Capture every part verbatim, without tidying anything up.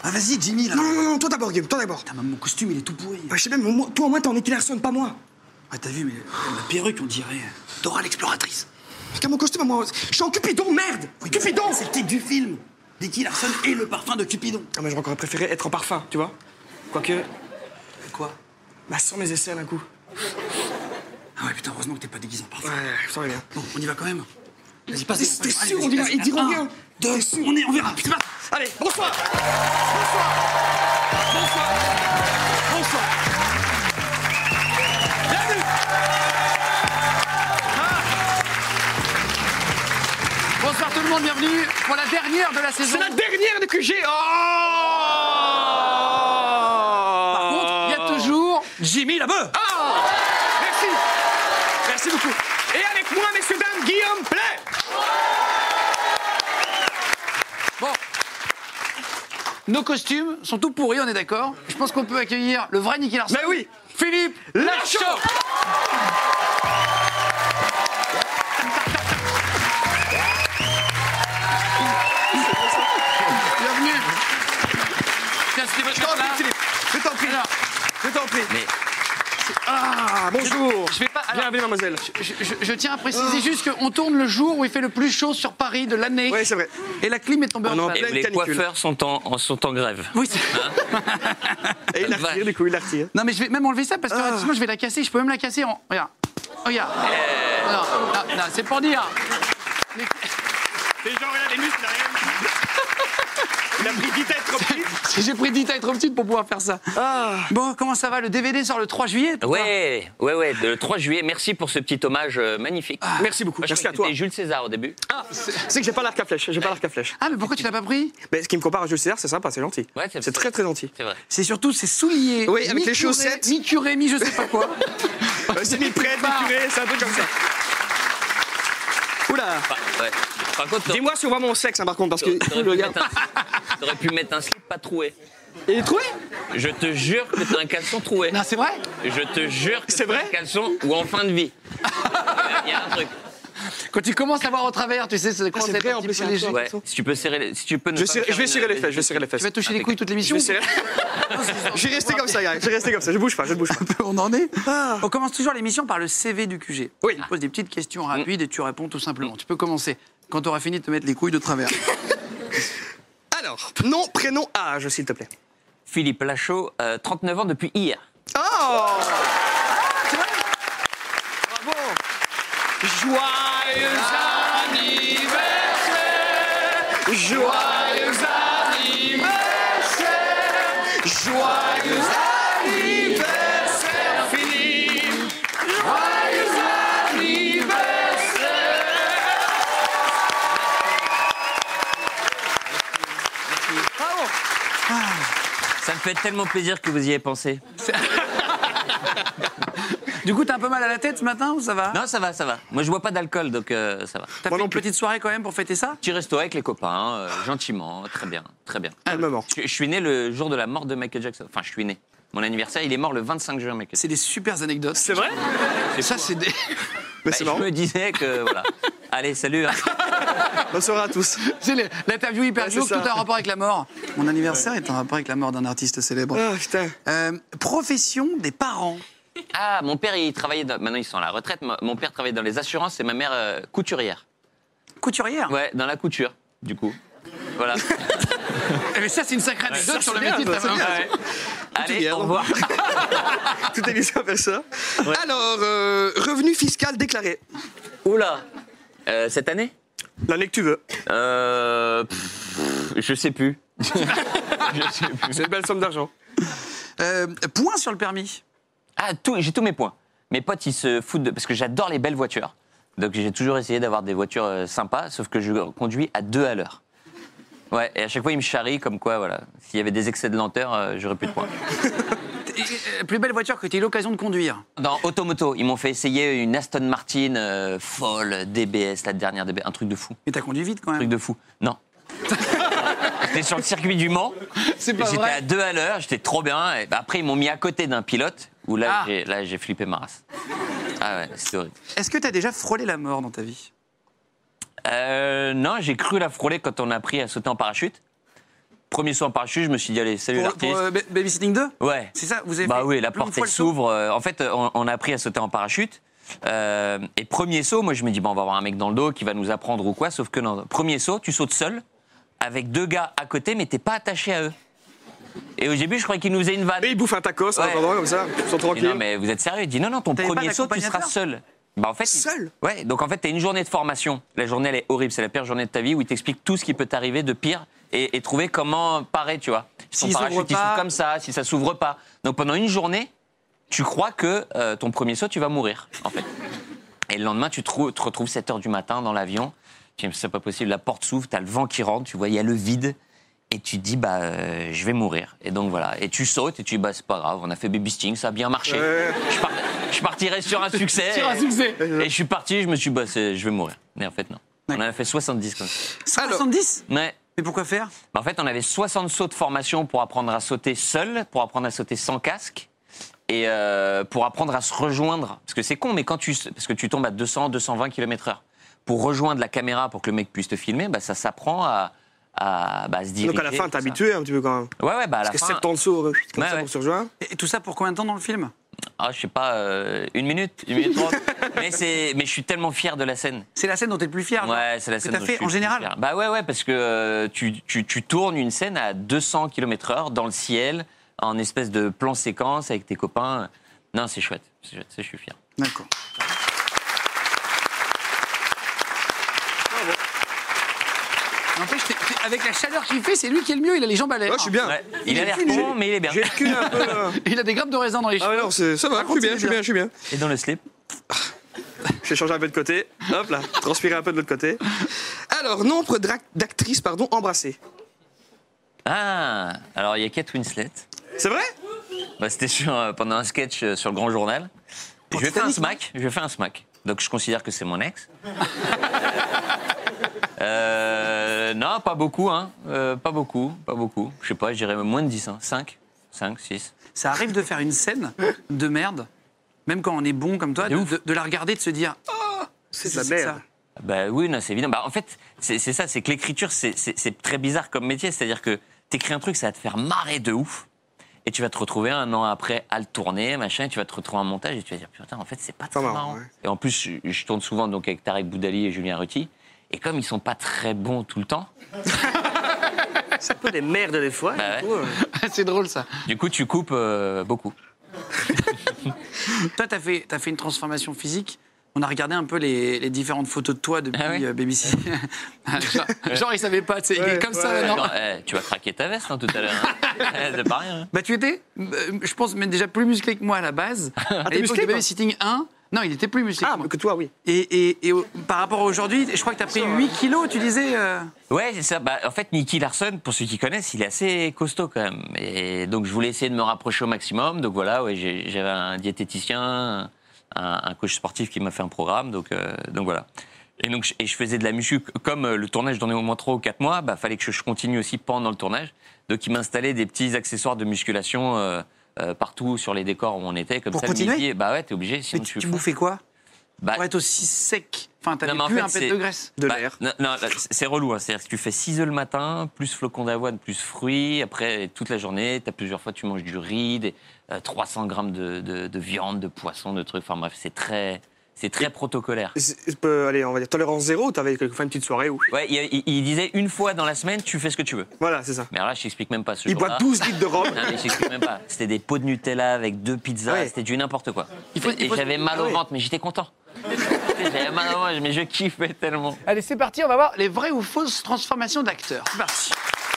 Ah, vas-y, Jimmy, là. Non, non, non, toi d'abord, Guillaume, toi d'abord. Putain, mon costume, il est tout pourri. Bah, je sais même, moi, toi au moins, t'es en Nicky Larson, pas moi. Ah, t'as vu, mais la perruque, on dirait Dora l'exploratrice. Regarde mon costume, moi. Je suis en Cupidon, merde. Oui, Cupidon. c'est le titre du film. Nicky Larson et le parfum de Cupidon. Ah, mais j'aurais encore préféré être en parfum, tu vois. Quoique, Quoi? bah, sans mes essais d'un coup. Ah ouais, putain, heureusement que t'es pas déguisé en parfum. Ouais, ça va bien. Bon, on y va quand même. Vas-y, passe. T'es sûr, on dira, ils diront rien. Deux, on est, on verra. Putain, Allez, bonsoir. Bonsoir. Bonsoir. Bonsoir. Bienvenue. Bonsoir tout le monde, bienvenue pour la dernière de la saison. C'est la dernière de Q G. Oh. Par contre, il y a toujours Jimmy Labeu. Ah. Merci. Merci beaucoup. Et avec moi, messieurs, dames, Guillaume Play. Bon. Nos costumes sont tout pourris, on est d'accord. Je pense qu'on peut accueillir le vrai Nicky Larson. Mais oui. Philippe Lachaud. Bienvenue. Tiens, c'était votre Je t'en prie, là. Philippe. Je t'en prie. Alors, Je t'en prie. Mais Ah, bonjour. je vais pas. alors, Bienvenue, mademoiselle. je, je- je tiens à préciser juste qu'on tourne le jour où il fait le plus chaud sur Paris de l'année. Oui, c'est vrai. Et la clim est tombée Ah en non, panne. plein de Les canicule. coiffeurs sont en, en- sont en grève. Oui, c'est- Et il la retire, du coup, il la retire. Non, mais je vais même enlever ça parce que Ah. sinon je vais la casser. Je peux même la casser en. Regarde. Regarde. Non, non, non, c'est pour dire. C'est genre, il a des muscles, rien. Il a pris dix têtes trop petites. J'ai pris dix tailles trop petites pour pouvoir faire ça. Ah. Bon, comment ça va? Le D V D sort le trois juillet? putain. Ouais, ouais, ouais, le trois juillet. Merci pour ce petit hommage euh, magnifique. Merci beaucoup. Moi, je Merci croyais à que toi. c'était Jules César au début. Ah, c'est que j'ai pas l'arc à flèche. J'ai pas l'arc à flèche. Ah, mais pourquoi tu l'as pas pris? Mais ce qui me compare à Jules César, c'est sympa, c'est gentil. Ouais, c'est- c'est très très gentil. C'est vrai. C'est surtout ses souliers. Oui, avec les mi-curé, chaussettes. Mi-curé, mi je sais pas quoi. Euh, c'est mi prêtre, mi curé, c'est un peu comme ça. Oula. Enfin, ouais. Par contre, t'aurais- Dis-moi si on voit mon sexe, hein, par contre, parce que. t'aurais le pu, gars. mettre un- t'aurais pu mettre un slip pas troué. Il est troué. Je te jure que t'as un caleçon troué. Non, c'est vrai? Je te jure que C'est t'as vrai un caleçon ou en fin de vie. Il y a un truc. Quand tu commences à voir au travers, tu sais, ça commence c'est à être vrai, un en petit plus, peu il y a un léger. truc. Ouais. Attention. Si tu peux serrer, les- si tu peux ne Je, pas serre- me faire je vais une- serrer les fesses, je vais serrer les fesses. Tu vas toucher les couilles toute Je l'émission? vais serrer. Je vais rester comme ça, gars. Je vais rester comme ça. Je bouge pas, je bouge pas. On en est. Ah. On commence toujours l'émission par le C V du Q G. Oui. On pose des petites questions rapides et tu réponds tout simplement. Tu peux commencer quand tu auras fini de te mettre les couilles de travers. Alors, nom, prénom, âge, s'il te plaît. Philippe Lachaud, euh, trente-neuf ans depuis hier. Oh. Bravo. Joyeux anniversaire. Joyeux anniversaire. Joyeux anniversaire, Philippe. Joyeux anniversaire. Bravo. Ça me fait tellement plaisir que vous y ayez pensé. Du coup, t'as un peu mal à la tête ce matin ou ça va? Non, ça va, ça va. Moi, je bois pas d'alcool, donc euh, ça va. T'as Moi fait non une plus. petite soirée quand même pour fêter ça? Petit resto avec les copains, euh, gentiment, très bien, très bien. Calmement. Je, je suis né le jour de la mort de Michael Jackson. Enfin, je suis né. Mon anniversaire, il est mort le vingt-cinq juin, Michael. C'est des super anecdotes. C'est vrai? Ça, c'est des. Mais Bah, c'est je marrant. me disais que voilà. Allez, salut. hein. Bonsoir à tous. C'est les- l'interview hyper Ouais, c'est glauque, ça. tout a un rapport avec la mort. Mon anniversaire est en rapport avec la mort d'un artiste célèbre. Ah, putain. Euh, profession des parents. Ah, mon père, il travaillait. Dans... Maintenant, ils sont à la retraite. Mon mon père travaillait dans les assurances et ma mère euh, couturière. Couturière. Ouais, dans la couture, du coup. Voilà. Eh, Mais ça, c'est une sacrée anecdote ça, sur le c'est métier de bien, ta ça, c'est maman. bien. Ouais. Allez, bien, au donc. revoir. Toute émission fait ça. Alors, euh, revenu fiscal déclaré. Oula. Euh, cette année L'année que tu veux. euh, pff, Je sais plus. Je sais plus. C'est une belle somme d'argent. Euh, point sur le permis. Ah, tout, j'ai tous mes points. Mes potes, ils se foutent de... Parce que j'adore les belles voitures. Donc j'ai toujours essayé d'avoir des voitures euh, sympas, sauf que je conduis à deux à l'heure. Ouais, et à chaque fois, ils me charrient comme quoi, voilà. S'il y avait des excès de lenteur, euh, j'aurais plus de points. Et, euh, plus belle voiture que tu aies eu l'occasion de conduire. Dans Automoto, ils m'ont fait essayer une Aston Martin euh, folle, D B S, la dernière D B S, un truc de fou. Mais t'as conduit vite quand Un même. truc de fou. Non. J'étais sur le circuit du Mans. C'est pas J'étais vrai. à deux à l'heure, j'étais trop bien. Et bah, après, ils m'ont mis à côté d'un pilote, où là, Ah. j'ai, là, j'ai flippé ma race. Ah ouais, c'est horrible. Est-ce que t'as déjà frôlé la mort dans ta vie? Euh, non, j'ai cru la frôler quand on a appris à sauter en parachute. premier saut en parachute, je me suis dit, allez, salut Pour, l'artiste. pour euh, Ba- Babysitting deux Ouais. C'est ça, vous avez Bah fait oui, la plein de porte fois elle le saut s'ouvre. Euh, En fait, on, on a appris à sauter en parachute. Euh, et premier saut, moi je me dis, bon, on va avoir un mec dans le dos qui va nous apprendre ou quoi. Sauf que non, premier saut, tu sautes seul, avec deux gars à côté, mais t'es pas attaché à eux. Et au début, je croyais qu'ils nous faisaient une vanne. Et ils bouffent un tacos, Ouais. en attendant, comme ça, ils sont Et tranquilles. non, mais vous êtes sérieux? Il dit, non, non, ton T'avais pas premier saut, tu seras d'accompagnateur seul. Bah en fait, Seul? Ouais, donc en fait, t'as une journée de formation. La journée, elle est horrible. C'est la pire journée de ta vie où ils t'expliquent tout ce qui peut t'arriver de pire et, et trouver comment parer, tu vois. Si ton S'il parachute, s'ouvre il s'ouvre pas. comme ça, si ça s'ouvre pas. Donc pendant une journée, tu crois que euh, ton premier saut, tu vas mourir, en fait. Et le lendemain, tu te, trou- te retrouves sept heures du matin dans l'avion. Tu dis, c'est pas possible, la porte s'ouvre, t'as le vent qui rentre, tu vois, il y a le vide. Et tu te dis, bah, euh, je vais mourir. Et donc voilà. Et tu sautes et tu dis, bah, c'est pas grave, on a fait Baby Sting, ça a bien marché. Ouais. Je, par- je partirai sur un succès. Sur un et- succès. Et je suis parti, je me suis dit, bah, c'est- je vais mourir. Mais en fait, non. On en a fait soixante-dix comme ça. soixante-dix Ouais. Mais pourquoi faire Bah, en fait, on avait soixante sauts de formation pour apprendre à sauter seul, pour apprendre à sauter sans casque. Et euh, pour apprendre à se rejoindre. Parce que c'est con, mais quand tu, parce que tu tombes à deux cents, deux cent vingt kilomètres heure. Pour rejoindre la caméra, pour que le mec puisse te filmer, bah, ça s'apprend à, à, bah, à se diriger. Donc à la fin, tout t'es ça. habitué un petit peu quand même. Ouais, ouais, bah à la Parce que fin. sept ans de saut, euh, comme Ouais, ça, ouais. pour se rejoindre. Et tout ça pour combien de temps dans le film Ah, je sais pas, euh, une minute, une minute trente. mais, c'est, mais je suis tellement fier de la scène. C'est la scène dont t'es le plus fier non Ouais, c'est la Que scène t'as dont fait je suis en le plus général fier. Bah ouais, ouais, parce que euh, tu, tu, tu tournes une scène à deux cents kilomètres heure dans le ciel, en espèce de plan séquence avec tes copains. Non, c'est chouette, c'est chouette, ça, je suis fier. D'accord. N'empêche, t'es- t'es- avec la chaleur qu'il fait, c'est lui qui est le mieux. Il a les jambes à l'air. Ouais, je suis bien. Ouais, il a l'air J'ai- con, mais il est bien. J'ai le cul un peu. euh, Il a des grappes de raisin dans les Ah cheveux. ouais, non, c'est- ça va, je suis bien, je suis bien, je suis bien. Et dans le slip. Je vais changer un peu de côté. Hop là, transpirer un peu de l'autre côté. Alors, nombre dra- d'actrices pardon, embrassées. Ah, alors il y a Kate Winslet. C'est vrai? Bah, c'était sur, euh, pendant un sketch euh, sur le Grand Journal. Pour Je lui ai fait un Titanic, smack. Je lui ai fait un smack. Donc je considère que c'est mon ex. Euh, non, pas beaucoup, hein. Euh, pas beaucoup, pas beaucoup. Je sais pas, je dirais moins de dix, hein. cinq, cinq, six. Ça arrive de faire une scène de merde, même quand on est bon comme toi, De de, ouf. de- de la regarder, de se dire oh, C'est de la merde. Bah oui, non, c'est évident. Bah, en fait, c'est c'est ça, c'est que l'écriture, c'est- c'est c'est très bizarre comme métier. C'est-à-dire que t'écris un truc, ça va te faire marrer de ouf. Et tu vas te retrouver un an après à le tourner, machin, et tu vas te retrouver en montage et tu vas dire, putain, en fait, c'est pas très marrant, marrant. ouais. Et en plus, je, je tourne souvent donc avec Tarek Boudali et Julien Ruti. Et comme ils sont pas très bons tout le temps, C'est un peu des merdes des fois. Bah du coup, euh. c'est drôle ça. du coup, tu coupes euh, beaucoup. Toi, t'as fait, t'as fait une transformation physique. On a regardé un peu les, les différentes photos de toi depuis Ah ouais euh, B B C. genre, genre, il savait pas, tu sais, il est Ouais, comme ça ouais. maintenant. Attends, eh, tu vas craquer ta veste hein, tout à l'heure. Hein. Eh, c'est pas rien. hein. Bah, tu étais, euh, je pense, même déjà plus musclé que moi à la base. à l'époque musclé, de toi Babysitting un, non, il était plus musclé Ah, que moi. que toi, oui. Et, et, et au- par rapport à aujourd'hui, je crois que tu as pris huit kilos, tu disais. euh, Ouais, c'est ça. Bah, en fait, Nicky Larson, pour ceux qui connaissent, il est assez costaud quand même. Et donc, je voulais essayer de me rapprocher au maximum. Donc voilà, ouais, j'ai- j'avais un diététicien, un, un coach sportif qui m'a fait un programme. Donc, euh, donc voilà. Et donc, je- et je faisais de la muscu. Comme euh, le tournage donnait au moins trois ou quatre mois, bah, fallait que je continue aussi pendant le tournage. Donc, il m'installait des petits accessoires de musculation euh, euh, partout sur les décors où on était. Comme Pour ça, le continuer midi, bah ouais, t'es obligé. Mais Sinon, tu, tu tu fous. bouffais quoi Bah, pour être aussi sec? Enfin, t'avais Non, mais en plus fait, un pet c'est- de graisse. De Bah, l'air. Non, non, là, c'est c'est relou. Hein. C'est-à-dire que tu fais six œufs le matin, plus flocons d'avoine, plus fruits. Après, toute la journée, t'as plusieurs fois, tu manges du riz, des, euh, trois cents grammes de, de, de viande, de poisson, de trucs. Enfin bref, c'est très, c'est très protocolaire. C'est- c'est peu- allez, on va dire tolérance zéro, t'avais quelquefois une petite soirée où. Ouais, il, il- il disait une fois dans la semaine, tu fais ce que tu veux. Voilà, c'est ça. Mais alors là, je t'explique même pas ce Il jour-là. boit douze litres de rhum. Non, mais je t'explique même pas. C'était des pots de Nutella avec deux pizzas, Ouais. c'était du n'importe quoi. Il faut- il Et faut- j'avais mal Ah au ouais. ventre, mais j'étais content. J'avais mal au ventre, mais je kiffais tellement. Allez, c'est parti, on va voir les vraies ou fausses transformations d'acteurs. C'est parti.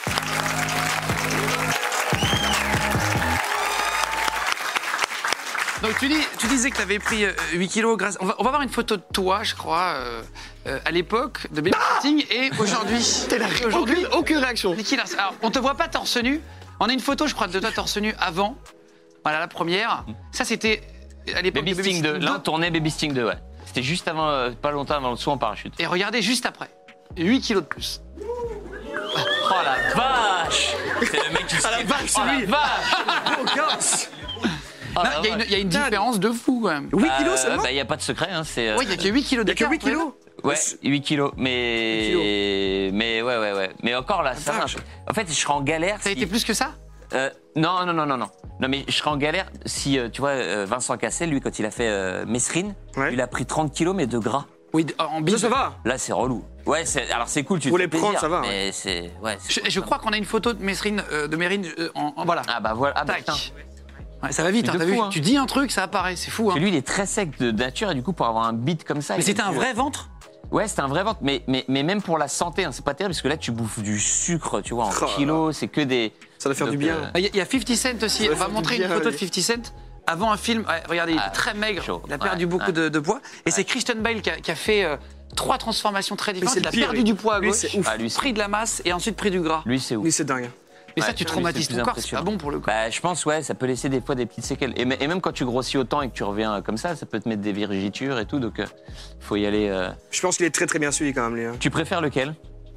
Donc tu, dis, tu disais que tu avais pris euh, huit kilos grâce... On va, on va voir une photo de toi, je crois, euh, euh, à l'époque de Babysitting et aujourd'hui. Et aujourd'hui, Aucune, aucune réaction. Nicky Larson. Alors, on te voit pas torse nu. On a une photo, je crois, de toi torse nu avant. Voilà, la première. Ça, c'était à l'époque de Baby Sting deux. Babysitting Là, on deux. tournait Baby Sting deux, ouais. C'était juste avant, euh, pas longtemps avant le saut en parachute. Et regardez juste après. huit kilos de plus. Oh la vache! C'est le mec qui se Ah, la dit, vache, oh c'est la lui. vache! Oh, gosse. Oh, Non, la Il y, a une- vache. il y a une différence de fou, quand même. huit Bah, kilos euh, seulement. bah, il n'y a pas de secret. Hein, c'est, euh, Oui, il n'y a que huit kilos Il y a que d'écart. huit kilos. Ouais, huit kilos, mais... huit mais ouais, ouais, ouais. Mais encore là, ça va. vache. En fait, je serais en galère Ça a si... été plus que ça Euh, non, non, non, non, non. Non, mais je serais en galère si, euh, tu vois, euh, Vincent Cassel, lui, quand il a fait euh, Mesrine, Ouais. il a pris trente kilos, mais de gras. Oui, d- en Ça, bide. ça va. Là, c'est relou. Ouais, c'est, alors c'est cool, tu Pour te les fais prendre, plaisir, ça va, Mais c'est... Ouais, c'est Je, je crois qu'on a une photo de Mesrine, euh, de Mérine euh, en, en- voilà. Ah bah voilà, ah, bah, Tac. putain. Ouais, ça va vite, C'est hein, de t'as fou, vu hein. Tu dis un truc, ça apparaît, c'est fou. Hein. Parce que lui, il est très sec de nature, et du coup, pour avoir un beat comme ça... Mais il c'était a un dû- vrai ventre Ouais, c'était un vrai ventre, mais, mais, mais même pour la santé, hein, c'est pas terrible, parce que là, tu bouffes du sucre, tu vois, en Oh là kilos, c'est que des... Ça doit faire Donc, du bien. euh, Il y, a- il y a fifty Cent aussi. Ça On va va faire montrer du une bien, photo de oui. fifty Cent avant un film. Ouais, regardez, il était Ah, très maigre. chaud. Il a perdu Ouais, beaucoup ouais. de, de poids. Et c'est Kristen Bale qui a, qui a fait euh, trois transformations très différentes. c'est Il le a pire, perdu lui. du poids à Lui, gauche, c'est ouf. Ah, lui, c'est- pris de la masse et ensuite pris du gras. Lui, c'est ouf. Lui, c'est dingue. Mais ça, Ouais, tu lui, traumatises c'est ton plus corps, c'est pas impressionnant. bon pour le corps. Bah, je pense, ouais, ça peut laisser des fois des petites séquelles. Et, m- et même quand tu grossis autant et que tu reviens comme ça, ça peut te mettre des virgitures et tout, donc euh, faut y aller... euh. Je pense qu'il est très très bien suivi quand même, lui. hein. Tu préfères lequel?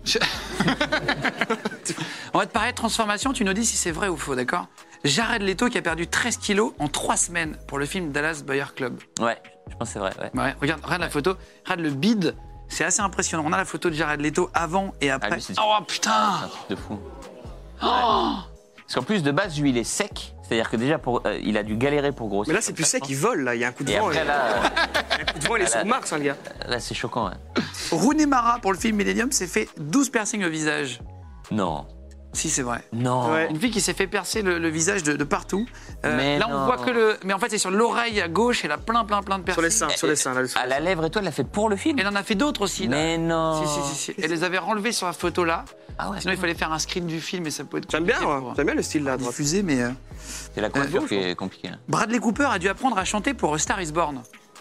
On va te parler de transformation, tu nous dis si c'est vrai ou faux, d'accord? Jared Leto qui a perdu treize kilos en trois semaines pour le film Dallas Buyer Club. Ouais, je pense que c'est vrai, ouais. Ouais, regarde, regarde la photo, regarde le bide, c'est assez impressionnant. On a la photo de Jared Leto avant et après. Ah, lui, c'est- Oh C'est putain! un truc de fou. Parce qu'en plus, de base, lui, il est sec. C'est-à-dire que déjà, pour, euh, il a dû galérer pour grossir. Mais là, c'est plus sec, il vole, là. Il y a un coup de Et vent. après, il- là, euh, Un coup de vent, il est sur Mars, hein, le gars. là c'est choquant. Ouais. Rooney Mara pour le film Millennium s'est fait douze piercings au visage. Non. Si, c'est vrai. Non. Ouais. Une fille qui s'est fait percer le, le visage de, de partout. Euh, Mais là, on non. voit que le. Mais en fait, c'est sur l'oreille à gauche, elle a plein, plein, plein de Sur piercings. les seins, sur les seins, là. À la lèvre et toi, elle l'a fait pour le film? Elle en a fait d'autres aussi. Là. Mais non. Si, si, si, si. Elle les avait renlevées sur la photo là. Ah ouais. Sinon, il fallait faire un screen du film et ça peut être. J'aime bien, compliqué ouais. pour- J'aime bien le style là, à droite. diffusé, mais. euh, C'est la coiffure Euh, qui est compliquée. hein. Bradley Cooper a dû apprendre à chanter pour A Star Is Born.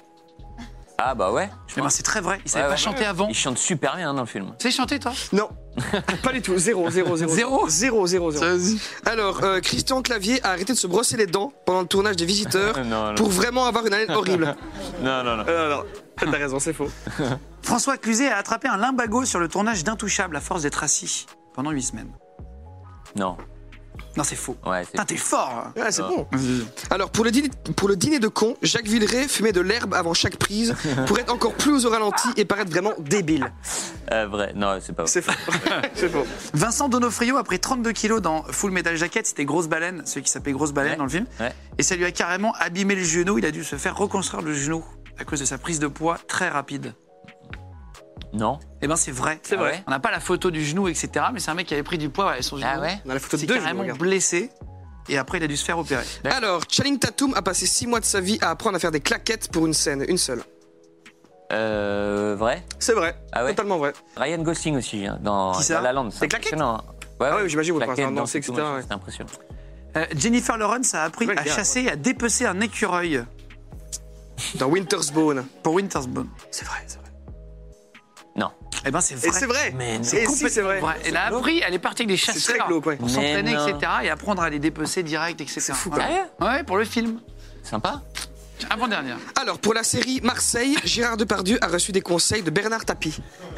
Ah bah ouais. Eh ben, c'est très vrai. Il savait Ouais, pas ouais. chanter avant. Il chante super bien hein, dans le film. Tu sais chanter, toi? Non, pas du tout. Zéro, zéro, zéro. Zéro Zéro, zéro, zéro. Alors, euh, Christian Clavier a arrêté de se brosser les dents pendant le tournage des Visiteurs Non, non. pour vraiment avoir une haleine horrible. Non, non, non. Euh, non, non, t'as raison, c'est faux. François Cluzet a attrapé un limbago sur le tournage d'Intouchable à force d'être assis pendant huit semaines. Non. Non, c'est faux. Ouais, c'est. Putain, t'es fort. Ouais, c'est Ah. bon. Alors, pour le, dîner, pour le dîner de con, Jacques Villeray fumait de l'herbe avant chaque prise pour être encore plus au ralenti et paraître vraiment débile. Euh, vrai. Non, c'est pas vrai. C'est faux. c'est faux. Vincent Donofrio a pris trente-deux kilos dans Full Metal Jacket. C'était Grosse Baleine, celui qui s'appelait Grosse Baleine Ouais. dans le film. Ouais. Et ça lui a carrément abîmé le genou. Il a dû se faire reconstruire le genou à cause de sa prise de poids très rapide. Non. Eh ben, c'est vrai. C'est vrai. On n'a pas la photo du genou, et cetera. Mais c'est un mec qui avait pris du poids ouais, et son genou. Ah ouais. On a la photo de C'est deux, je carrément regarde. blessé. Et après, il a dû se faire opérer. Alors, Channing Tatum a passé six mois de sa vie à apprendre à faire des claquettes pour une scène, une seule. Euh, vrai. C'est vrai, Ah ouais. totalement vrai. Ryan Gosling aussi hein, dans Qui ça La La Land. C'est Des claquettes impressionnant. hein. Ouais, Ah ouais, j'imagine, vous Claquettes, pensez à danser, danser, tout, et cetera, machin, ouais. C'était impressionnant. Euh, Jennifer Lawrence a appris Ouais, à gars, chasser et à dépecer un écureuil Dans Winter's Bone. pour Winter's Bone. C'est vrai, c'est vrai. Non. Eh ben, c'est vrai. Et c'est vrai. Mais non. Et si, c'est vrai. Ouais, Elle a appris, elle est partie avec des C'est chasseurs très glauque, ouais. pour Mais s'entraîner, non. et cetera. Et apprendre à les dépecer direct, et cetera. C'est fou, Ouais. Sérieux Ouais, pour le film. Sympa. Avant-dernière. Alors, pour la série Marseille, Gérard Depardieu a reçu des conseils de Bernard Tapie.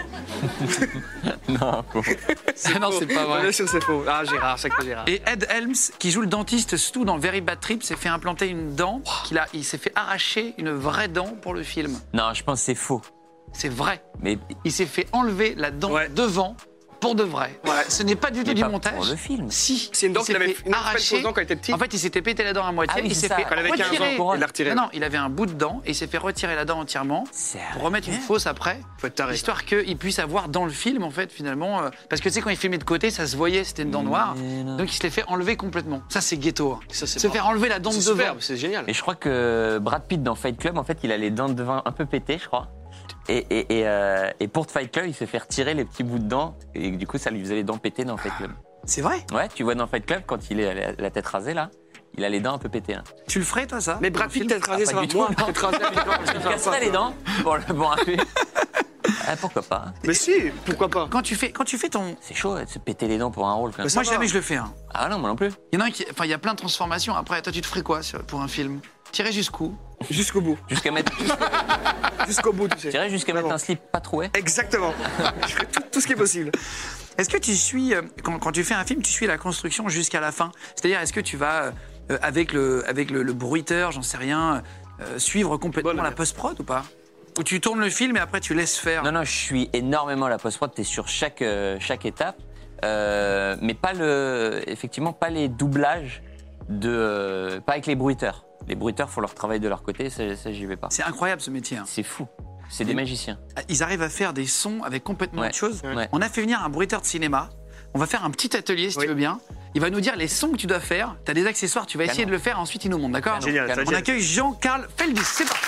Non. faux. non, c'est pas vrai. Bien sûr, c'est faux. Ah, Gérard, c'est que Gérard. Et Ed Helms, qui joue le dentiste Stu dans Very Bad Trip, s'est fait implanter une dent. Qu'il a, il s'est fait arracher une vraie dent pour le film. Non, je pense que c'est faux. C'est vrai. Mais Il s'est fait enlever la dent Ouais. devant pour de vrai. Ce n'est pas du tout mais du pas montage. pour le film. Si. C'est une dent Il s'est qu'il avait fait une arracher. fausse dent quand il était petit. En fait, il s'était pété la dent à moitié. Ah oui, il c'est s'est ça. fait Quand il avait quinze retirer. ans, il l'a retiré. Non, non, il avait un bout de dent et il s'est fait retirer la dent entièrement Sérieux pour remettre une fausse après. Faut être taré. Histoire qu'il puisse avoir dans le film, en fait, finalement. euh, parce que tu sais, quand il filmait de côté, ça se voyait, c'était une dent noire. Mais non. Donc il se l'est fait enlever complètement. Ça, c'est ghetto. hein. Ça, c'est Se pas- faire enlever la dent de C'est devant. superbe, c'est génial. Et je crois que Brad Pitt dans Fight Club, en fait, il a les dents de devant un peu pétées, je crois. Et, et, et, euh, et pour Fight Club, il s'est fait retirer les petits bouts de dents. Et du coup, ça lui faisait les dents pétées dans Fight Club. C'est vrai. Ouais, tu vois dans Fight Club, quand il est la, la tête rasée, là, il a les dents un peu pétées. Hein. Tu le ferais, toi, ça Mais Brad Pitt, tête rasée, Ah, ça pas va du moins. tout, non. Tête rasée, évidemment, Je me casserais les dents pour le bon un peu. Ah, pourquoi pas. Mais si, pourquoi pas. Quand tu fais, quand tu fais ton. C'est chaud de se péter les dents pour un rôle. Quand même. Mais ça Moi, va. jamais je le fais. hein. Ah non, moi non plus. Il y en a un qui. Enfin, il y a plein de transformations. Après, toi, tu te ferais quoi sur- pour un film? Tirer jusqu'où? Jusqu'au bout. Jusqu'à mettre, Jusqu'au bout, tu sais. j'irais jusqu'à mettre un slip pas troué. Exactement. Je ferai tout, tout ce qui est possible. Est-ce que tu suis, euh, quand, quand tu fais un film, tu suis la construction jusqu'à la fin? C'est-à-dire, est-ce que tu vas, euh, avec le, avec le, le bruiteur, j'en sais rien, euh, suivre complètement Bonne la affaire. post-prod ou pas? Où tu tournes le film et après tu laisses faire. Non, non, je suis énormément à la post-prod. T'es sur chaque, euh, chaque étape. Euh, mais pas le, effectivement, pas les doublages, de, euh, pas avec les bruiteurs. Les bruiteurs font leur travail de leur côté, ça, ça j'y vais pas. C'est incroyable ce métier. Hein. C'est fou. C'est des magiciens. Ils arrivent à faire des sons avec complètement Ouais. autre chose. Ouais. On a fait venir un bruiteur de cinéma. On va faire un petit atelier si Oui. tu veux bien. Il va nous dire les sons que tu dois faire. Tu as des accessoires, tu vas essayer Canon. de le faire. Ensuite, il nous montre, d'accord? Génial, Canon. On génial. accueille Jean-Carl Feldis. C'est parti.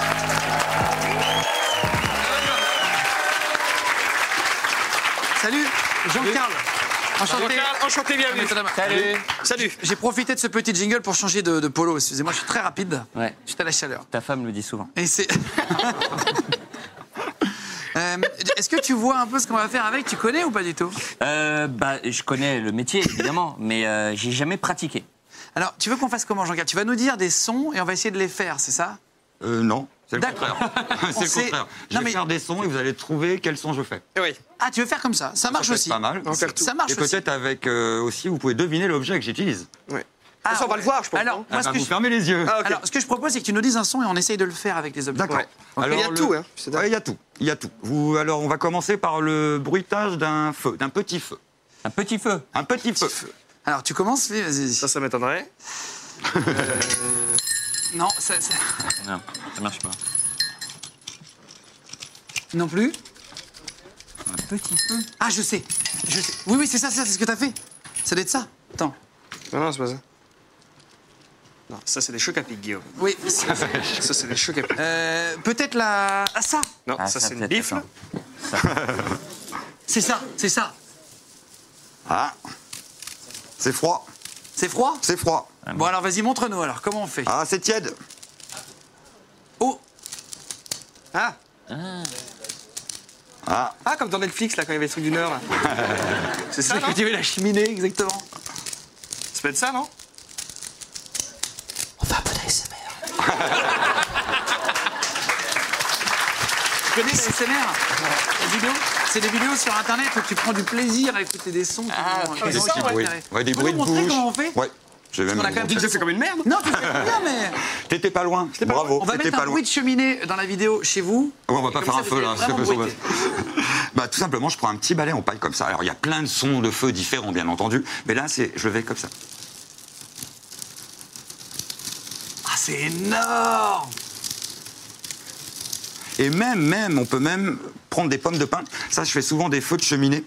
Salut, Jean-Carl. Enchanté. Jean-Carl, enchanté, bienvenue. Salut. Salut. J'ai profité de ce petit jingle pour changer de, de polo. Excusez-moi, je suis très rapide. Ouais. Suite à la chaleur. Ta femme le dit souvent. Et c'est. Euh, Est-ce que tu vois un peu ce qu'on va faire avec? Tu connais ou pas du tout? Euh, bah, je connais le métier, évidemment, mais euh, j'ai jamais pratiqué. Alors, tu veux qu'on fasse comment, Jean-Carl? Tu vas nous dire des sons et on va essayer de les faire, c'est ça? Euh, non, c'est le D'accord. contraire. On c'est sait- le contraire. Je Non, vais mais- faire des sons et vous allez trouver quels sons je fais. Oui. Ah, tu veux faire comme ça? Ça marche peut être aussi. pas mal. On va faire tout. Ça marche Et aussi. peut-être avec euh, aussi, vous pouvez deviner l'objet que j'utilise. Ouais. Ah, Ça, on va le voir, je pense. Alors, non moi, Ah ce bah, que vous je... fermez les yeux. Ah, ok. Alors, ce que je propose, c'est que tu nous dises un son et on essaye de le faire avec les objets. D'accord. Ouais. Il y a le- tout, hein. C'est Ouais, il y a tout. Il y a tout. Vous, alors, on va commencer par le bruitage d'un feu, d'un petit feu. Un petit feu. Un petit feu. Alors, tu commences, Philippe, vas-y. Ça, ça m'étonnerait. Non, ça, ça- Non, ça marche pas. non plus. Un petit feu. Ah, je sais. Je sais. Oui, oui, c'est ça, ça, c'est ce que t'as fait. Ça doit être ça. Attends. Non, non, c'est pas ça. Non, ça, c'est des chocs à pic, Guillaume. Oui. c'est- Ça, c'est des chocs à pic. Euh, Peut-être la. Ah, ça. Non, Ah, ça, ça, c'est une peut-être, bifle. attends. C'est ça, c'est ça. Ah. C'est froid. C'est froid? C'est froid. Bon, alors, vas-y, montre-nous alors. Comment on fait? Ah, c'est tiède. Oh. Ah. Ah. Ah, comme dans Netflix, là, quand il y avait le truc d'une heure, là. C'est ça, non? Cultiver la cheminée, exactement. Ça peut être ça, non? On fait un peu d'A S M R. Tu connais l'A S M R? La vidéo? C'est des vidéos sur Internet où tu prends du plaisir à écouter des sons. qui Ah, vont- ok. qui Des vont petits t'intéresser. bruits. Ouais, des Tu peux bruits de nous montrer bouche. comment on fait? Ouais. J'ai même. On a quand même Tu te fais comme une merde? Non, tu fais bien, mais. T'étais pas loin. Bravo. On va T'étais mettre pas un loin. bruit de cheminée dans la vidéo chez vous. Ouais, on va pas Et faire comme un ça, feu vous là. allez c'est vraiment pas- bruiter. Bah tout simplement, je prends un petit balai en paille comme ça. Alors il y a plein de sons de feu différents, bien entendu, mais là c'est, je le vais comme ça. Ah, c'est énorme! Et même, même, on peut même prendre des pommes de pin. Ça, je fais souvent des feux de cheminée.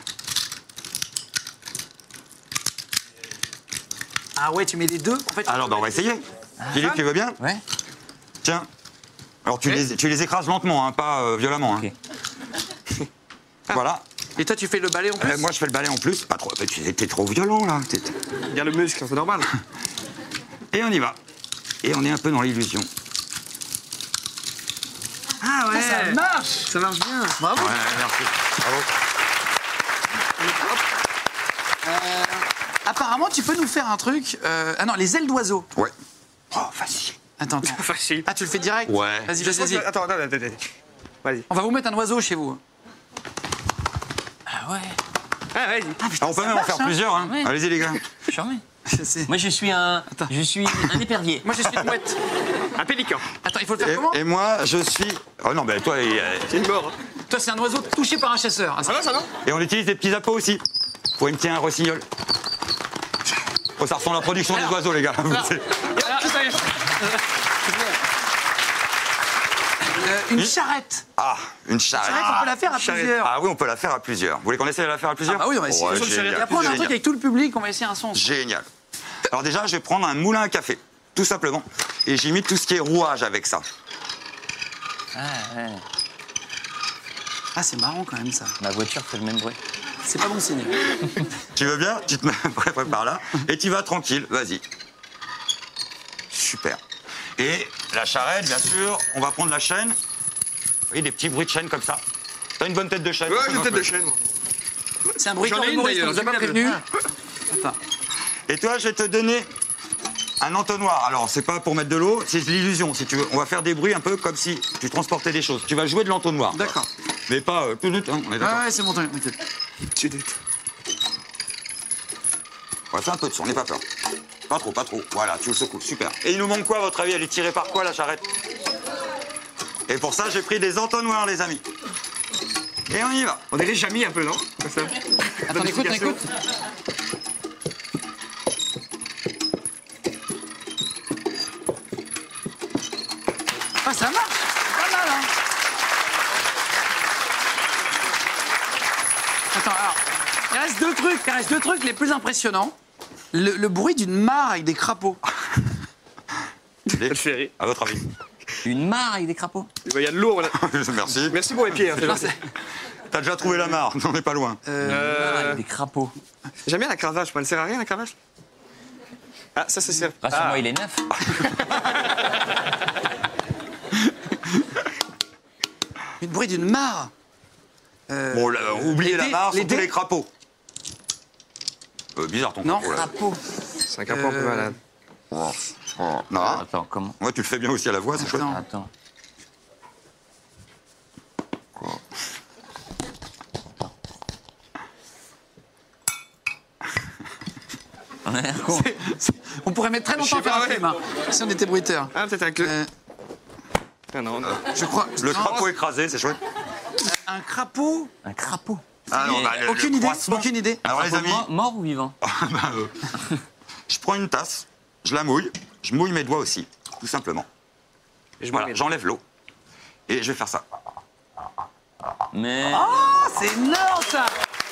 Ah ouais, tu mets les deux en fait. Alors, bah, on va essayer. Philippe, tu veux bien? Ouais. Tiens. Alors tu les, tu les écrases lentement, hein, pas euh, violemment. hein. Ok. Voilà. Et toi, tu fais le balai en plus? Euh, moi, je fais le balai en plus. Pas trop. Tu étais trop violent là. T'es- Il y a le muscle, c'est normal. Et on y va. Et on est un peu dans l'illusion. Ah ouais! Ça marche. Ça marche bien. Bravo! Ouais, merci. Bravo. Apparemment, tu peux nous faire un truc. euh, Ah non, les ailes d'oiseau. Ouais. Oh, facile. Attends, attends. Facile. Ah, tu le fais direct? Ouais. Vas-y, Je vas-y, pense que- vas-y. Attends, attends, attends, attends. Vas-y. On va vous mettre un oiseau chez vous. Ah ouais. Ah, vas-y. Ah, putain, Ah, on peut ça même en marche, faire hein. plusieurs. Hein. Ouais. Allez-y les gars. Charmé. C'est- Moi, je suis un. Je suis un épervier. Moi, je suis une mouette. Un pélican. Attends, il faut le faire comment? Et, et moi, je suis. Oh non, ben toi. Et, euh, C'est une mort. hein. Toi, c'est un oiseau touché par un chasseur. Ah, Ça va, ça, non? et on utilise des petits appâts aussi. Pour une un rossignol. Oh, ça ressemble à la production des oiseaux, les gars. C'est- Euh, une charrette. Ah, une charrette. Charrette, on peut la faire à charrette. plusieurs. Ah oui, on peut la faire à plusieurs. Vous voulez qu'on essaie de la faire à plusieurs? Ah bah oui, on va essayer. Ouais, Sur le génial. Et après, on a un truc Génial. avec tout le public, on va essayer un son. Génial. Alors déjà, je vais prendre un moulin à café, tout simplement. Et j'imite tout ce qui est rouage avec ça. Ah ouais. Ah, c'est marrant quand même ça. Ma voiture fait le même bruit. C'est pas bon signe. Tu veux bien? Tu te mets près par là. Et tu vas tranquille, vas-y. Super. Et la charrette, bien sûr, on va prendre la chaîne. Vous voyez, des petits bruits de chaîne comme ça. T'as une bonne tête de chaîne? Ouais, j'ai une tête de chaîne. moi. C'est un bruiteur J'en ai une, humoriste, on d'ailleurs, nous a pas c'est prévenu. bien. Attends. Et toi, je vais te donner un entonnoir. Alors, c'est pas pour mettre de l'eau, c'est de l'illusion, si tu veux. On va faire des bruits un peu comme si tu transportais des choses. Tu vas jouer de l'entonnoir. D'accord. Mais pas euh, tout de suite, hein, on est d'accord. Ah ouais, c'est mon truc, t'inquiète. Tu doutes. On va faire un peu de son, n'aie pas peur. Pas trop, pas trop. Voilà, tu le secoues, super. Et il nous manque quoi, à votre avis? Elle est tirée par quoi, la charrette? Et pour ça, j'ai pris des entonnoirs, les amis. Et on y va. On est déjà mis un peu, non? Comme ça. Attends, on écoute, on écoute. Ah, ça marche. C'est pas mal, hein. Attends, alors, il reste deux trucs, il reste deux trucs les plus impressionnants. Le, le bruit d'une mare avec des crapauds. Et, Le chéri. à votre avis? Une mare avec des crapauds. Il y a de l'eau. Voilà. Merci. Merci pour les pieds. Hein, c'est Non, gentil. c'est- T'as déjà trouvé la mare, on n'est pas loin. Une mare avec des crapauds. J'aime bien la cravache, moi. Elle sert à rien, la cravache? Ah, ça, ça sert. Rassure-moi, Ah. il est neuf. Le bruit d'une mare. Euh, Bon, là, oubliez les la dés- mare, les surtout dés- les crapauds. Euh, bizarre ton Non, crapaud, là. crapaud. C'est un crapaud un peu Euh, malade. Oh, oh, non. Attends, comment? Ouais, tu le fais bien aussi à la voix, c'est chouette. Attends. Attends. On a l'air con. On pourrait mettre très longtemps à sais faire pas, un ouais. film, hein, si on était bruiteur. Ah, peut-être avec le. Euh, Ah non, non. je crois. Le non, crapaud écrasé, c'est chouette. Un crapaud. Un crapaud. Ah non, bah, le- Aucune le idée. croissement. Aucune idée. Alors, les Crapaud amis, mort, mort ou vivant? bah, euh, je prends une tasse, je la mouille, je mouille mes doigts aussi, tout simplement. Je Voilà, m'en mets. j'enlève l'eau. Et je vais faire ça. Mais. Oh, c'est énorme ça.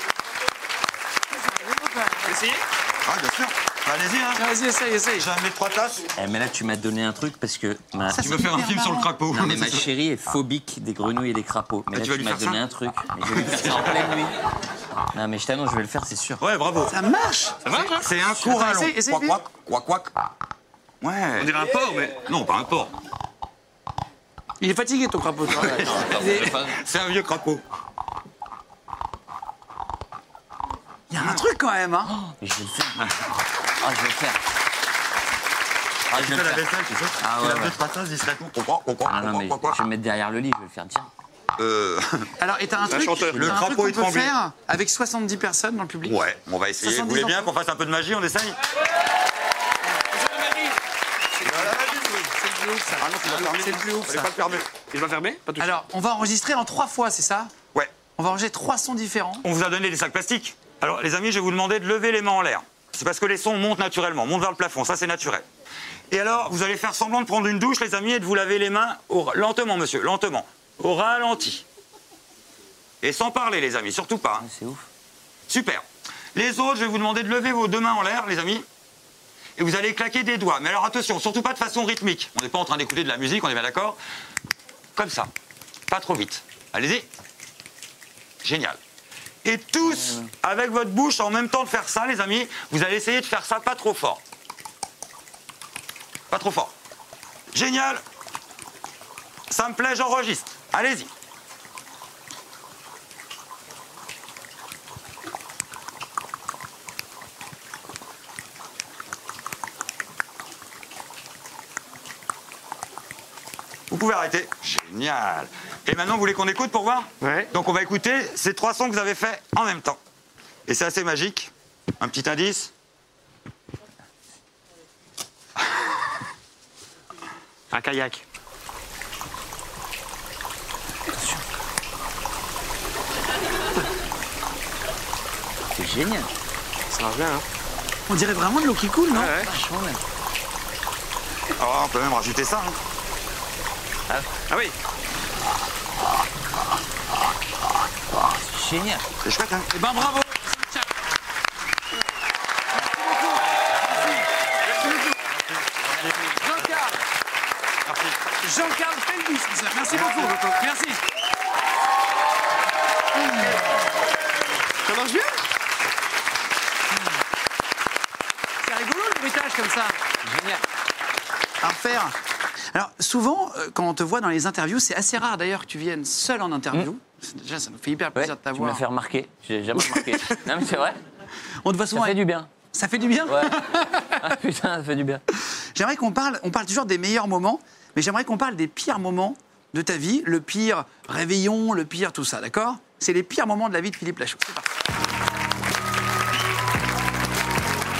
Essayez. Ah, bien sûr. Bah, allez-y, hein. Vas-y, essaye, essaye. J'ai amené trois tasses. Eh, mais là, tu m'as donné un truc parce que. Ma... Ça, Tu veux faire un hyper film sur le marrant. crapaud? Non, mais ma chérie est phobique des grenouilles et des crapauds. Mais Ah, là, tu vas tu lui m'as faire donné ça un truc. Mais je vais lui faire ça en pleine nuit. Non, mais je t'annonce, je vais le faire, c'est sûr. Ouais, bravo. Ça marche. Ça marche, hein? C'est un court à long. essaye, essaye, Quack, fais. quack, quack, quack. Ouais. On dirait un porc, mais. Non, pas un porc. Il est fatigué ton crapaud. toi. Il est- C'est un vieux crapaud. Il y a un truc quand même, hein. Mais je vais le faire. Ah, je vais le faire. Ah, je Tu vais fais le la faire. vaisselle, tu sais. Ah, Tu ouais, laves ouais. deux, trois tasses discrètement. Quack, quack, quack, Ah non, mais quack, quack. je vais me mettre derrière le lit, je vais le faire direct. Euh, Alors, et t'as un Un truc, chanteur. t'as Le un crapaud truc qu'on est peut tremblé. faire avec soixante-dix personnes dans le public. ouais, on va essayer. Vous soixante-dix voulez bien enfants. qu'on fasse un peu de magie, on essaye? C'est le plus ouf, ça. Ah non, tu vas fermer. C'est le plus ouf, Fallait ça. pas le fermer. Il va fermer? Pas tout de suite. Alors, on va enregistrer en trois fois, c'est ça? Ouais. On va enregistrer trois sons différents. On vous a donné des sacs plastiques. Alors, les amis, je vais vous demander de lever les mains en l'air. C'est parce que les sons montent naturellement, montent vers le plafond. Ça, c'est naturel. Et alors, vous allez faire semblant de prendre une douche, les amis, et de vous laver les mains au- lentement, monsieur, lentement. Au ralenti. Et sans parler, les amis, surtout pas. hein. Ah, c'est ouf. Super. Les autres, je vais vous demander de lever vos deux mains en l'air, les amis. Et vous allez claquer des doigts. Mais alors, attention, surtout pas de façon rythmique. On n'est pas en train d'écouter de la musique, on est bien d'accord? Comme ça. Pas trop vite. Allez-y. Génial. Et tous, avec votre bouche, en même temps de faire ça, les amis, vous allez essayer de faire ça pas trop fort. Pas trop fort. Génial. Ça me plaît, j'enregistre. Allez-y. Vous pouvez arrêter. Génial. Et maintenant, vous voulez qu'on écoute pour voir? Ouais. Donc, on va écouter ces trois sons que vous avez faits en même temps. Et c'est assez magique. Un petit indice. Un kayak. C'est génial. Ça marche bien, hein? On dirait vraiment de l'eau qui coule, non? Ouais, ouais. Vachement bien. Oh, on peut même rajouter ça. hein. Ah oui. C'est génial. C'est chouette, hein? Eh ben bravo. Jean-Carl. Jean-Carl Felbus. Merci beaucoup. Merci. Ça marche bien? C'est rigolo le bruitage comme ça. Génial. À refaire. Alors, souvent, euh, quand on te voit dans les interviews, c'est assez rare d'ailleurs que tu viennes seul en interview. C'est- Déjà, ça nous fait hyper Ouais, plaisir de tu m'as t'avoir. fait remarquer. J'ai jamais remarqué. Non, mais c'est vrai. On te voit souvent. Ça fait du bien. Ça fait du bien. Ouais. Ah, putain, ça fait du bien. J'aimerais qu'on parle, on parle toujours des meilleurs moments, mais j'aimerais qu'on parle des pires moments de ta vie, le pire réveillon, le pire tout ça, d'accord? C'est les pires moments de la vie de Philippe Lachaud. C'est parti.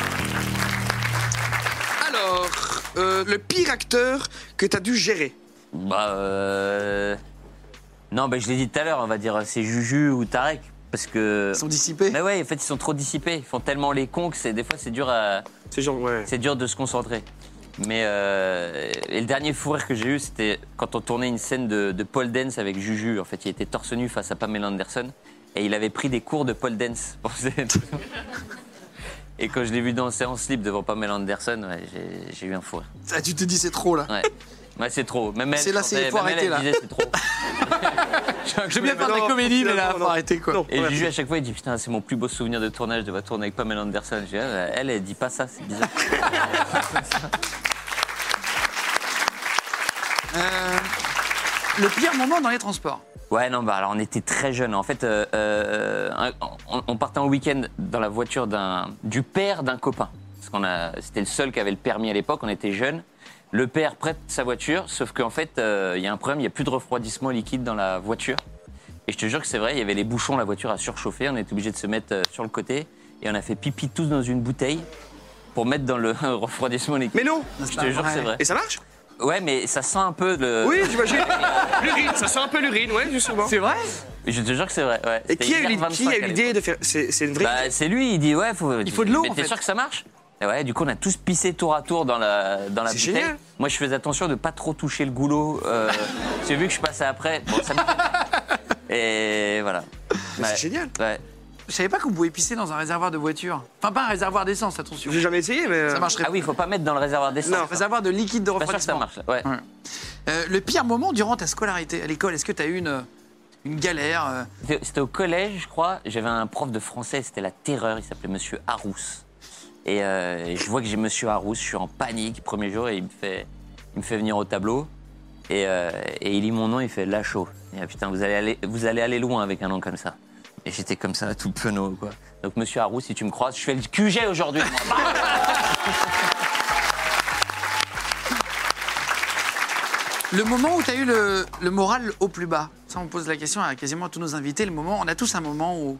Alors, euh, le pire acteur que tu as dû gérer. Bah. Euh... Non, bah, je l'ai dit tout à l'heure, on va dire c'est Juju ou Tarek. Parce que. Ils sont dissipés. Mais ouais, en fait, ils sont trop dissipés. Ils font tellement les cons que c'est, des fois, c'est dur à. C'est genre, ouais. C'est dur de se concentrer. Mais. Euh... Et le dernier fou rire que j'ai eu, c'était quand on tournait une scène de, de pole dance avec Juju. En fait, il était torse nu face à Pamela Anderson. Et il avait pris des cours de pole dance. Et quand je l'ai vu danser en slip devant Pamela Anderson, ouais, j'ai, j'ai eu un fou rire. Ah, tu te dis, c'est trop, là. Ouais. Ouais, c'est trop. Même elle, C'est là, chantait, c'est- faut même elle, arrêter, elle là. disait c'est trop. Je veux bien faire de la non, comédie, mais là, non, faut non. arrêter, quoi. Non. Et Ouais. Juju, à chaque fois, il dit putain, c'est mon plus beau souvenir de tournage de va tourner avec Pamela Anderson. Je dis, ah, elle, elle dit pas ça, c'est bizarre. Euh, le pire moment dans les transports. Ouais, non, bah alors on était très jeunes. En fait, euh, euh, on, on partait en week-end dans la voiture d'un, du père d'un copain. Parce qu'on a, c'était le seul qui avait le permis à l'époque, on était jeunes. Le père prête sa voiture, sauf qu'en fait, il euh, y a un problème, il n'y a plus de refroidissement liquide dans la voiture. Et je te jure que c'est vrai, il y avait les bouchons, la voiture a surchauffé, on était obligé de se mettre euh, sur le côté. Et on a fait pipi tous dans une bouteille pour mettre dans le refroidissement liquide. Mais non. Je te jure que c'est vrai. Et ça marche? Ouais, mais ça sent un peu le... Oui, j'imagine. L'urine, ça sent un peu l'urine, ouais, justement. C'est vrai? Je te jure que c'est vrai, ouais. Et C'était qui a eu hiver l'idée- qui vingt-cinq a eu à l'idée l'époque. de faire. C'est c'est une vraie. Bah, c'est lui, il dit ouais, faut, Il faut de l'eau, mais en t'es fait. sûr que ça marche? Et ouais, du coup, on a tous pissé tour à tour dans la, dans la C'est bouteille. génial. Moi, je faisais attention de pas trop toucher le goulot. Euh, j'ai vu que je passais après. Bon, ça me- Et voilà. Mais c'est Ouais. génial. Ouais. Je savais pas qu'on pouvait pisser dans un réservoir de voiture. Enfin, pas un réservoir d'essence, attention. J'ai jamais essayé, mais. Ça marcherait Ah oui, il faut pas mettre dans le réservoir d'essence. Non. Un réservoir de liquide de Pas sûr que ça refroidissement. marche. Ouais. Ouais. Euh, le pire moment durant ta scolarité à l'école, est-ce que tu as eu une, une galère euh, C'était- C'était au collège, je crois. J'avais un prof de français, c'était la terreur. Il s'appelait Monsieur Harousse. Et, euh, et je vois que j'ai Monsieur Harousse, je suis en panique premier jour et il me fait, il me fait venir au tableau. Et, euh, et il lit mon nom, il fait Lachaud. Et ah, putain, vous allez aller, vous allez aller loin avec un nom comme ça. Et j'étais comme ça, tout penaud, quoi. Donc Monsieur Harousse, si tu me croises, je fais le Q G aujourd'hui. moi. Le moment où tu as eu le, le moral au plus bas. Ça, on pose la question à quasiment tous nos invités. Le moment, on a tous un moment où.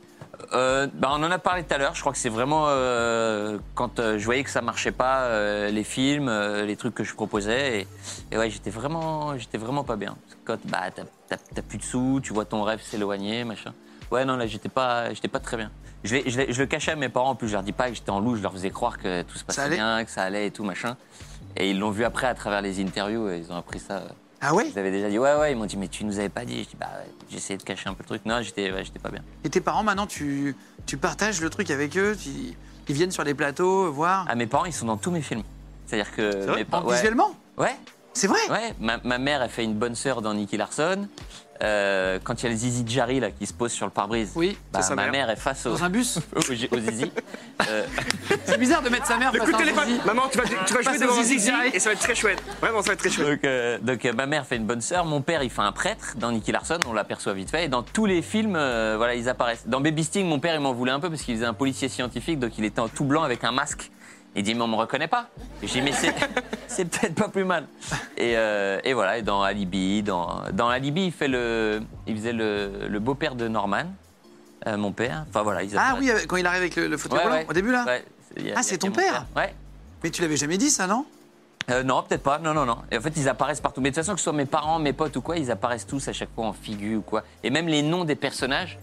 Euh, bah, on en a parlé tout à l'heure. Je crois que c'est vraiment euh, quand euh, je voyais que ça marchait pas, euh, les films, euh, les trucs que je proposais. Et, et ouais, j'étais vraiment, j'étais vraiment pas bien. Quand bah, t'as, t'as, t'as plus de sous, tu vois ton rêve s'éloigner, machin. Ouais, non, là, j'étais pas, j'étais pas très bien. Je, l'ai- je, l'ai- je le cachais à mes parents. En plus, je leur dis pas que j'étais en loup. Je leur faisais croire que tout se passait allait bien, que ça allait et tout, machin. Et ils l'ont vu après à travers les interviews. Et ils ont appris ça. Ah ouais? Ils avaient déjà dit ouais, ouais. Ils m'ont dit mais tu nous avais pas dit. Je dis bah ouais, j'essayais de cacher un peu le truc. Non, j'étais, ouais, j'étais pas bien. Et tes parents, maintenant, tu, tu partages le truc avec eux tu- ils viennent sur les plateaux voir. Ah, mes parents, ils sont dans tous mes films. C'est-à-dire que vrai mes parents. En visuellement? Ouais. C'est vrai? Ouais, ma, ma mère, elle fait une bonne sœur dans Nicky Larson. Euh, quand il y a le Zizi de Jarry là, qui se pose sur le pare-brise, Oui. bah, C'est sa ma mère. mère est face au, Dans un bus? au, au Zizi. Euh, C'est bizarre de mettre sa mère Le face coup à de un téléphone. zizi. Maman, tu vas, tu vas jouer Passe devant au un Zizi zizi direct. et ça va être très chouette. Vraiment, ça va être très chouette. donc, euh, donc euh, ma mère fait une bonne sœur. Mon père, il fait un prêtre dans Nicky Larson. On l'aperçoit vite fait. Et dans tous les films, euh, voilà, ils apparaissent. Dans Baby Sting, mon père, il m'en voulait un peu parce qu'il faisait un policier scientifique, donc il était en tout blanc avec un masque. Il dit mais on me reconnaît pas. Et je dis mais c'est, c'est peut-être pas plus mal. Et, euh, et voilà. Et dans Alibi, dans, dans Alibi, il fait le, il faisait le, le beau-père de Norman, euh, mon père. Enfin voilà. Ils Ah apparaissent. oui, quand il arrive avec le, le fauteuil Ouais, roulant, ouais. au début là? Ouais, il y a- Ah, il y a- c'est il y a ton mon père? Ouais. Mais tu l'avais jamais dit ça, non? Euh, non, peut-être pas. Non, non, non. Et en fait, ils apparaissent partout. Mais de toute façon, que ce soit mes parents, mes potes ou quoi, ils apparaissent tous à chaque fois en figure ou quoi. Et même les noms des personnages,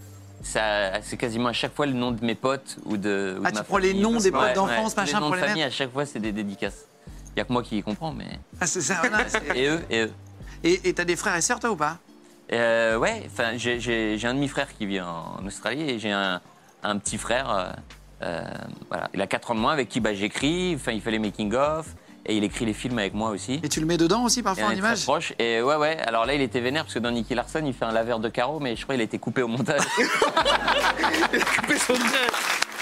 ça, c'est quasiment à chaque fois le nom de mes potes ou de. ou Ah, de tu ma prends les famille. noms des potes Ouais, d'enfance, ouais. machin, Les noms pour de les famille, mettre. à chaque fois, c'est des dédicaces. Il y a que moi qui y comprends, mais. Ah, c'est ça. non, c'est- Et eux, et eux. Et et t'as des frères et sœurs, toi, ou pas? Euh, ouais, enfin, j'ai, j'ai, j'ai un demi-frère qui vit en, en Australie et j'ai un, un petit frère. euh, euh, voilà, il a quatre ans de moins avec qui bah, j'écris. Enfin, il fait les making-of et il écrit les films avec moi aussi. Et tu le mets dedans aussi, Et parfois, on en est très image? proche. Et ouais, ouais. Alors là, il était vénère parce que dans Nicky Larson, il fait un laveur de carreaux, mais je crois qu'il a été coupé au montage. Couper son trait.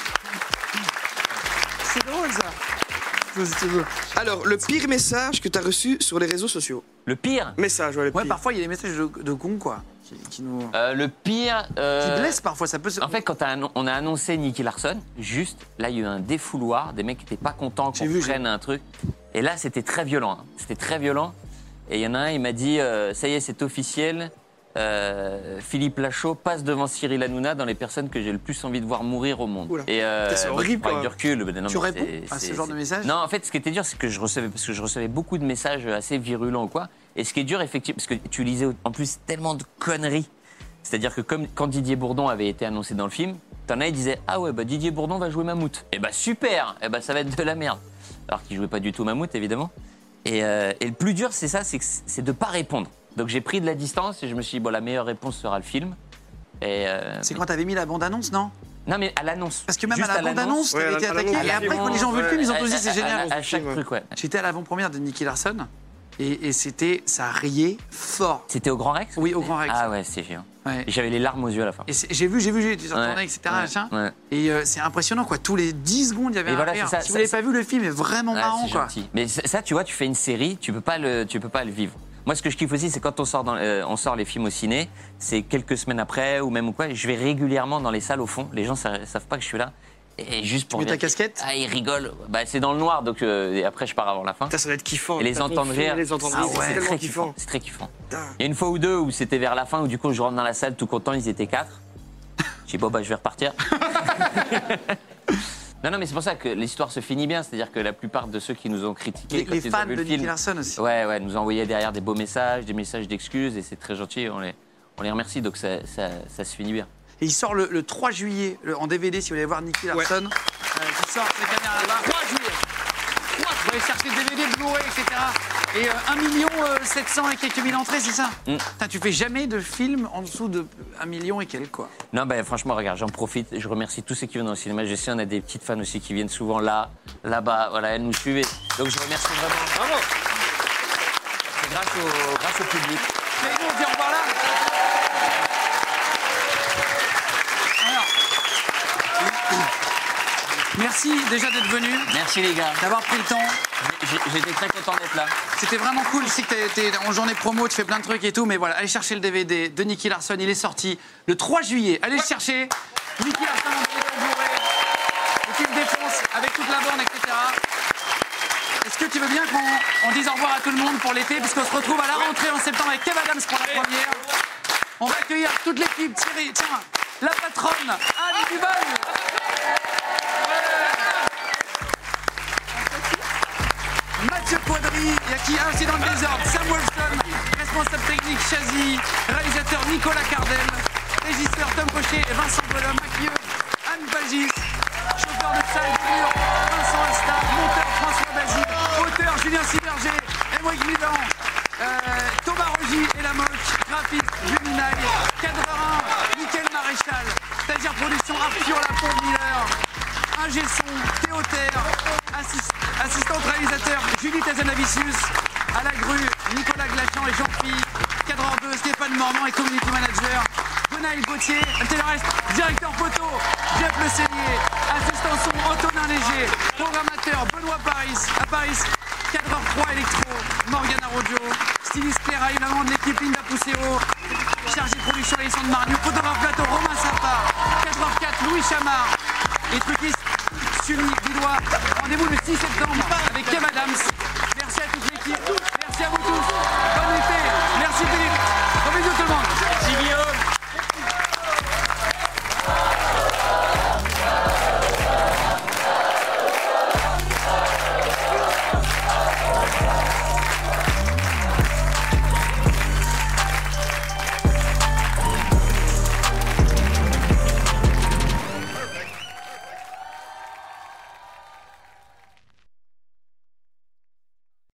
C'est drôle, ça. Si tu veux. Alors, le pire message que tu as reçu sur les réseaux sociaux. Le pire, Message, ouais, le Ouais, pire. parfois, il y a des messages de, de cons, quoi, qui, qui nous... euh, le pire. euh, qui blessent, parfois, ça peut se... En fait, quand t'as annon- on a annoncé Nicky Larson, juste là, il y a eu un défouloir, des mecs qui n'étaient pas contents qu'on J'ai vu, j'ai- prenne un truc. Et là, c'était très violent. hein. C'était très violent. Et il y en a un, il m'a dit, euh, ça y est, c'est officiel. euh, Philippe Lachaud passe devant Cyril Hanouna dans les personnes que j'ai le plus envie de voir mourir au monde. Oula. Et euh, C'est bon, horrible, avec quoi. du recul. ben non, Tu mais réponds c'est- à ce c'est- genre de c'est- message? Non, en fait, ce qui était dur, c'est que je recevais, parce que je recevais beaucoup de messages assez virulents ou quoi. Et ce qui est dur, effectivement, parce que tu lisais en plus tellement de conneries. C'est-à-dire que comme quand Didier Bourdon avait été annoncé dans le film, t'en as, il disait ah ouais, bah Didier Bourdon va jouer Mammouth. Et bah super, et bah ça va être de la merde. Alors qu'il jouait pas du tout Mammouth, évidemment. Et, euh, et le plus dur, c'est ça, c'est, que c'est de pas répondre. Donc j'ai pris de la distance et je me suis dit bon, la meilleure réponse sera le film. Et euh, C'est quand t'avais mis la bande-annonce, non? non mais à l'annonce. Parce que même Juste à la l'annonce. bande-annonce, Ouais, t'avais à été la- à attaqué. l'annonce Et du après, film, quand les gens ont vu le film, ils ont À- tous dit à- c'est à- génial. À, à chaque film, truc, ouais. J'étais à l'avant-première de Nicky Larson et, et c'était, ça riait fort. C'était au Grand Rex? Oui, au Grand Rex. Ah ouais, c'est géant. Ouais. Et j'avais les larmes aux yeux à la fin. Et c'est- j'ai vu, j'ai vu, j'ai été retourné, Ouais, et cetera. ouais, machin. ouais. Et euh, c'est impressionnant, quoi. Tous les dix secondes, il y avait Et un voilà, rire. c'est ça, Si ça, vous n'avez ça- pas vu, le film est vraiment Ouais, marrant, c'est quoi. gentil. Mais ça, ça, tu vois, tu fais une série, tu peux pas le, tu peux pas le vivre. Moi, ce que je kiffe aussi, c'est quand on sort, dans, euh, on sort les films au ciné, c'est quelques semaines après ou même ou quoi, je vais régulièrement dans les salles au fond. Les gens savent, savent pas que je suis là. Et juste pour mets ta vérifier. casquette? Ah, ils rigolent. Bah, c'est dans le noir, donc euh, et après je pars avant la fin. Putain, ça doit être kiffant. Et les T'as entendre ton film, rire, Les entendre ah rire, ouais, c'est c'est tellement très kiffant. kiffant. C'est très kiffant. Putain. Il y a une fois ou deux où c'était vers la fin où du coup je rentre dans la salle tout content, ils étaient quatre. Je dis bon bah je vais repartir. Non non mais c'est pour ça que l'histoire se finit bien, c'est-à-dire que la plupart de ceux qui nous ont critiqués Les, quand les ils ont fans vu de le film, Nicky Larson aussi. ouais ouais, nous envoyaient derrière des beaux messages, des messages d'excuses et c'est très gentil, on les on les remercie donc ça, ça, ça se finit bien. Et il sort le, le trois juillet le- en D V D si vous voulez voir Nicky Larson. Euh, qui sort les caméras là-bas. trois juillet. Vous allez chercher D V D, Blu-ray, et cetera. Et euh, un million sept cents et quelques mille entrées, c'est ça? Mm. Putain, tu fais jamais de film en dessous de un million et quelques, quoi. Non, ben franchement, regarde, j'en profite. Je remercie tous ceux qui viennent au cinéma. Je sais, on a des petites fans aussi qui viennent souvent là, là-bas. Voilà, elles nous suivent. Donc je remercie vraiment. Bravo. C'est grâce au, grâce au public. Mais nous, on dit au revoir là. Alors. Merci déjà d'être venu, Merci les gars. d'avoir pris le temps. J'ai- J'étais très content d'être là. C'était vraiment cool. Je sais que t'es t'es en journée promo, tu fais plein de trucs et tout, mais voilà, allez chercher le D V D de Nicky Larson. Il est sorti le trois juillet. Allez le chercher. Nicky Larson en D V D en Blu-ray. Le film défonce avec toute la bande, et cetera. Est-ce que tu veux bien qu'on on dise au revoir à tout le monde pour l'été, puisqu'on se retrouve à la rentrée en septembre avec Kev Adams pour la première. On va accueillir toute l'équipe. Thierry, tiens, la patronne, Anne Duval. Mathieu Quadri, il y a qui ah, c'est dans le désordre. Sam Wolfson, responsable technique Chazy, réalisateur Nicolas Cardel, régisseur Tom Pochet et Vincent Bonhomme, maquilleuse Anne Pagis, chauffeur de salle de mur Vincent Asta, monteur François Bazy, auteur Julien Siberger, Émeric Milan, euh, Thomas Rogy et la moque, graphiste Julie Naï, cadreur un, Mickaël Maréchal, stagiaire production Arthur Lapombe Miller, ingé son, Théo Terre, assist- assistante réalisateur Julie Tazanavicius, à la grue Nicolas Glachan et Jean-Philippe, cadreur deux Stéphane Mormand et community manager Gonaïl Gauthier, terroriste, directeur photo Jeff Le Seignier, assistant son Antonin Léger, programmateur Benoît Paris, à Paris, cadreur trois électro Morgana Rodio, styliste Claire Aïlamand de l'équipe Linda Pousseo, chargé de production Alexandre Marniou, photographe plateau Romain Sapa, cadreur quatre Louis Chamard, et truquiste Sully Guidois. Rendez-vous le six septembre avec Kev Adams. Merci à toute l'équipe.